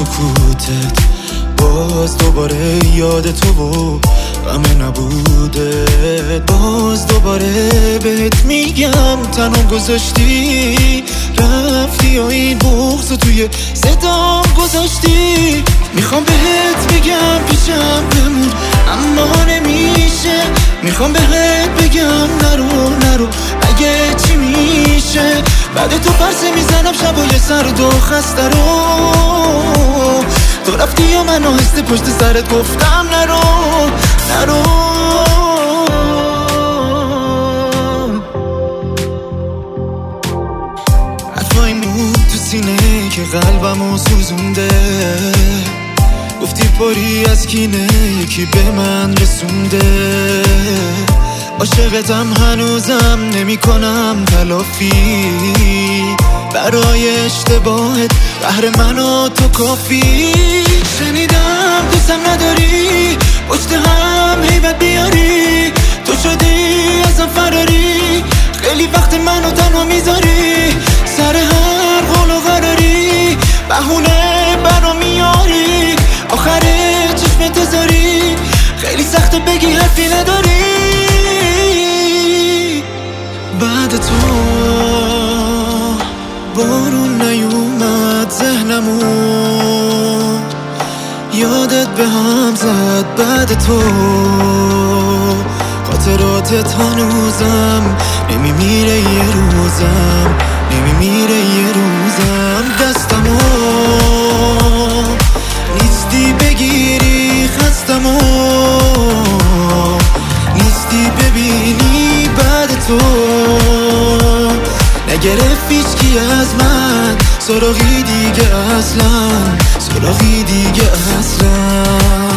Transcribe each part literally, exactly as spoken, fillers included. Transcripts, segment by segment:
سکوتت باز دوباره یاد تو و غم نبوده، باز دوباره بهت میگم تنها گذاشتی رفتی و این بغض توی صدام گذاشتی. میخوام بهت بگم پیشم بمون اما نمیشه، میخوام بهت بگم نرو نرو اگه چی میشه. بعد تو پرسه میزنم شبای سرد و خسته رو، تو رفتی و من آهسته پشت سرت گفتم نرو نرو. حرفای مون تو سینه که قلبمو سوزونده، گفتی پری از کینه یکی به من رسونده. عاشقتم هنوزم نمی کنم تلافی، برای اشتباهت قهر من و تو کافی. شنیدم دوستم نداری پشت هم هیبت بیاری، تو شدی ازم فراری، خیلی وقت منو تنها میذاری. سر هر قول و قراری بهونه برا میاری، آخر چشم تزاری خیلی سخته بگی حرفی نداری. بعد تو بارون نیومد ذهنمو، یادت به هم زد. بعد تو خاطراتت هنوزم نمیمیره یه روزم، نمیمیره یه روزم. دستمو نیستی بگیری خستمو، نیستی ببینی. بعد تو نگرفت هیچکی از من سراغی دیگه اصلا، سراغی دیگه اصلا.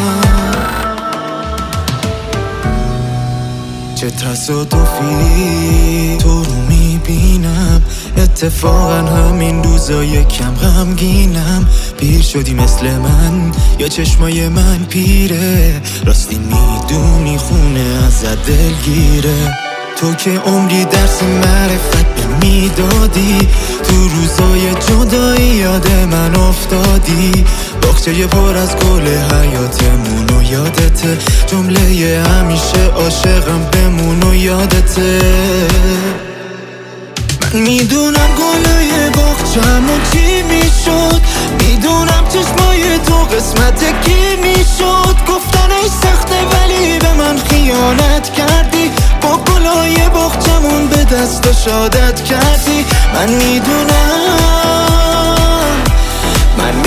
چه تصادفی تو رو میبینم، اتفاقا همین روزا یکم غمگینم. پیر شدی مثل من یا چشمای من پیره، راستی میدونی خونه ازت دلگیره. تو که عمری درس معرفت به میدادی، تو روزای جدایی یاد من افتادی. باغچه پر از گل حیاتمون و یادته، جمله همیشه عاشقم بمون و یادته. من میدونم گلای باغچه‌مون چی میشد، میدونم چشمای تو قسمت کی میشد. گفتنش سخته ولی به من خیانت کردی، با گلای باغچه‌مون به دست شادت کردی. من میدونم من